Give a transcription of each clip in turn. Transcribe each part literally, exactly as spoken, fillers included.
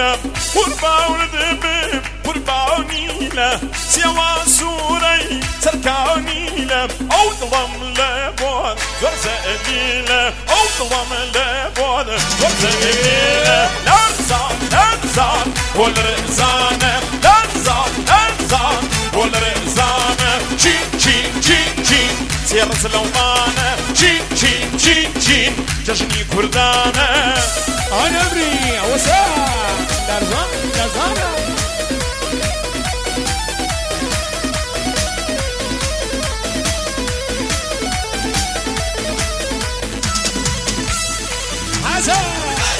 له قربان دبم قرباني له سوا سوري سركاني له او ضم لبون غرزة له او ضم لبون غرزة له لرزان لرزان والرزانة لرزان لرزان والرزانة جين جين جين جين سير سلومانة جين جين جين جين جشني كردانة أنا أبري وسام لرزان لرزانة حسن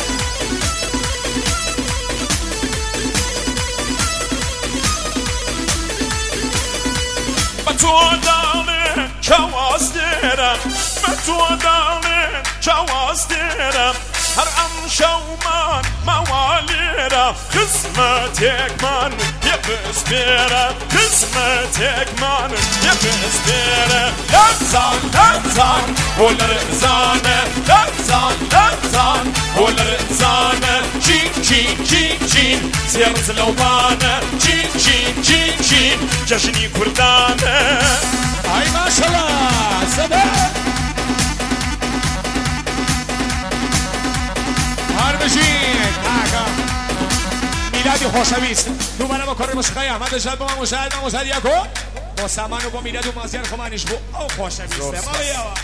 بتودانه جواز دیرم بتودانه جواز دیرم هر ام شومان موالیرم قسمتک من یبس بیرم قسمتک من یبس بیرم لرزان لرزان ولرزانه لرزان لرزان ولرزانه جین جین جین جین سیر زلوانه جین جین جین جین جشنی کردانه أي ما شاء الله سبب هرمجين هاكا میلادی خوشویست دوباره با کار موسیقی احمد شاد با من مشاهد من مشاهد یکو با سامان و با میلاد و مازیار خمانیش بو او خوشویسته ما بیاوا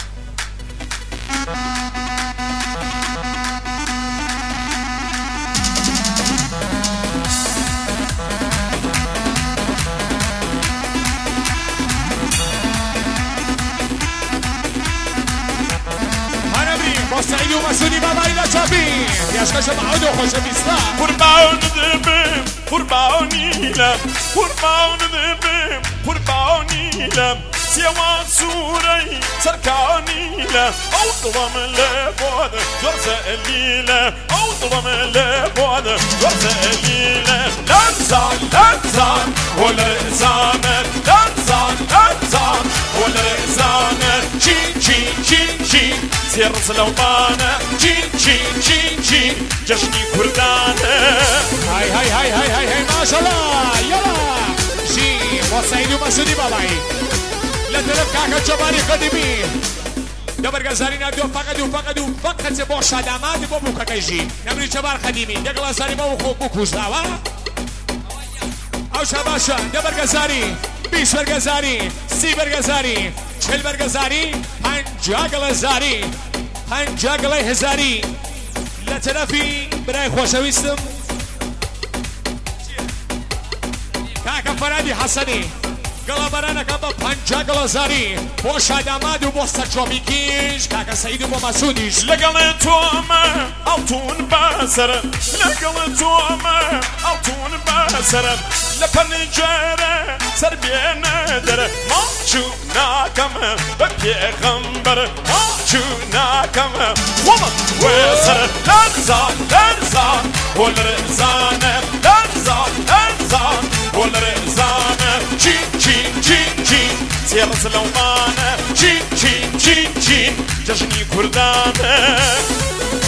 سعيد ومسعودي بابا إلى شابين يا شكاش معود وخوش بيستا قربان دبم قرباني لم قربان دبم قرباني لم سوا سوري سركاني لم او ضم لبود جرزة الليلة او ضم لبود جرزة الليلة لرزان لرزان والرزانة لرزان لرزان والرزانة جين جين جين جين سير سلوانة جين جين جين جين جشني كردانة هاي هاي هاي هاي هاي هاي ما شاء الله يلا جين وسعيد ومسعودي باباي لا تلف كاكا جباري قديمي دبر غزاري نادو فقدو فقدو فقط باش آدمات با بوكاكاجي نمري جبار قديمي دغ غزاري با خو بوكوش داوا او شباشا دبر غزاري بیست برگزاری سی برگزاری چل برگزاری پنجاه گلزاری پنجاه گله هزاری لطرفی برای خوشویستم کاکا فرادی حسنی گلا برانه که با پنجاه گلزاری باش آدماد و با سرچومیکیش کاکا سعید و با مسعودیش لگل تو همه altun بسرم لگل تو همه altun بسرم لپنجره سر بینه داره ما چونکم به پیغمبر ما چونکم وما وسر لرزان لرزان والرزانه لرزان لرزان والرزانه جین جین جین جین سیر سلوانه جین جین جین جین جشنی کردانه